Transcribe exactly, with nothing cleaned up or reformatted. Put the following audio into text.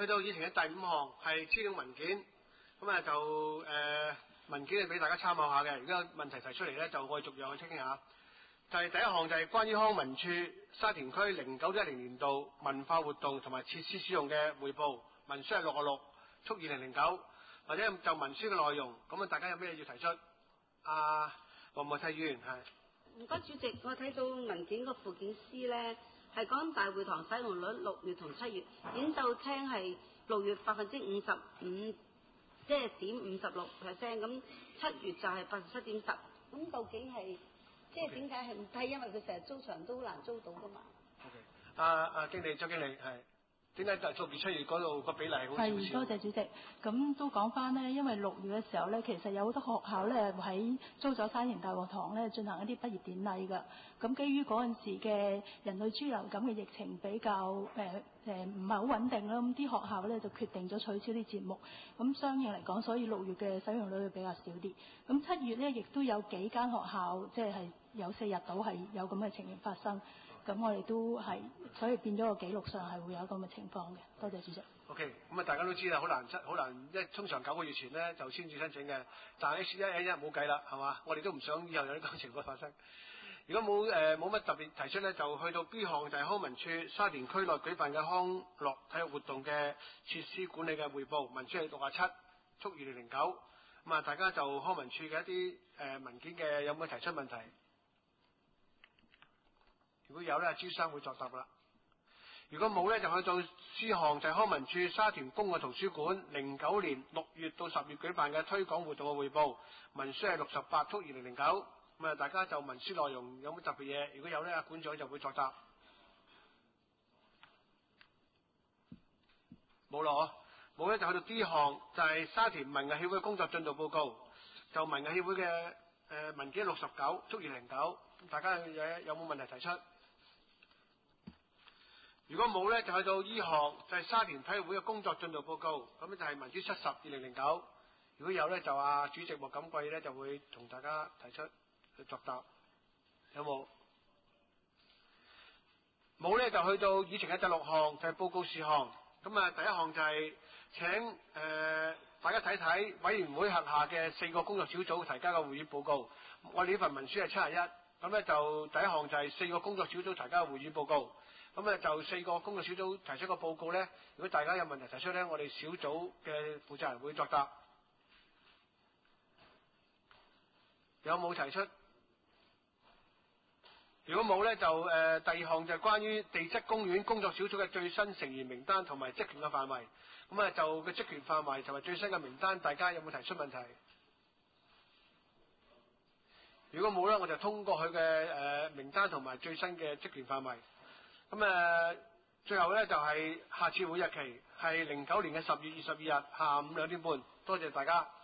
去到議程嘅第五項係資料文件，咁啊就誒、呃、文件係俾大家參考下嘅。如果有問題提出嚟咧，就我哋逐樣去傾下。就係、是、第一項就係關於康文署沙田區零九一零年度文化活動同埋設施使用嘅彙報，文書係六十六，速二零零九，或者就文書嘅內容，咁啊大家有咩要提出？啊，黃莫替議員係。 唔該，主席，我睇到文件個附件 C 咧，係講大會堂使用率六月同七月，演奏廳係六月百分之五十五，即係點五十六 percent， 咁七月就係百分之七點十，咁究竟係即係點解係唔低？因為佢成日租場都難租到噶嘛。 OK，阿阿經理周經理係。點解就六月七月嗰度個比例係好少少？ 係，多謝主席。咁都講翻呢，因為六月嘅時候呢，其實有好多學校呢喺租咗沙田大學堂呢進行一啲畢業典禮㗎。咁基於嗰陣時嘅人類豬流感嘅疫情比較誒誒唔係好穩定啦，咁啲學校呢就決定咗取消啲節目。咁相應嚟講，所以六月嘅使用率會比較少啲。咁七月呢，亦都有幾間學校即係有四日到係有咁嘅情形發生。咁我哋都係，所以變咗個記錄上係會有咁嘅情況嘅。多謝主席。 OK， 咁啊大家都知啦，好難好難，一通常九個月前咧就先至申請嘅，但係 H 一 N 一冇計啦，係嘛？我哋都唔想以後有呢個情況發生。如果冇誒冇乜特別提出咧，就去到 B 項就係康文署沙田區內舉辦嘅康樂體育活動嘅設施管理嘅彙報，文書係六十七，速二零零九。咁啊，大家就康文署嘅一啲誒、呃、文件嘅有冇提出問題？如果有咧，朱生會作答啦。如果冇咧，就去到 C 項就係康文署沙田公共圖書館零九年六月到十月舉辦嘅推廣活動嘅彙報，文書係六十八，速二零零九。咁啊，大家就文書內容有冇特別嘢？如果有咧，阿館長就會作答。冇咯，冇咧就去到 D 項就係沙田文藝協會工作進度報告，就文藝協會嘅誒、呃、文件六十九，速二零九。大家有有冇問題提出？如果冇咧，就去到 E 項就係沙田體育會嘅工作進度報告，咁就係文書七十，二零零九。如果有咧，就阿主席莫錦貴咧就會同大家提出去作答。有冇？冇咧，就去到議程嘅第六項就係報告事項。咁啊，第一項就係請誒、呃、大家睇睇委員會轄下嘅四個工作小組提交嘅會議報告。我哋呢份文書係七十一。咁咧就第一項就係四個工作小組提交嘅會議報告。咁咧就四個工作小組提出個報告咧，如果大家有問題提出咧，我哋小組嘅負責人會作答。有冇提出？如果冇咧，就誒、呃、第二項就係關於地質公園工作小組嘅最新成員名單同埋職權嘅範圍。咁啊就嘅職權範圍同埋最新嘅名單，大家有冇提出問題？如果冇咧，我就通過佢嘅誒名單同埋最新嘅職權範圍。咁誒、呃，最後咧就係、是、下次會日期係零九年嘅十月二十二日下午兩點半。多謝大家。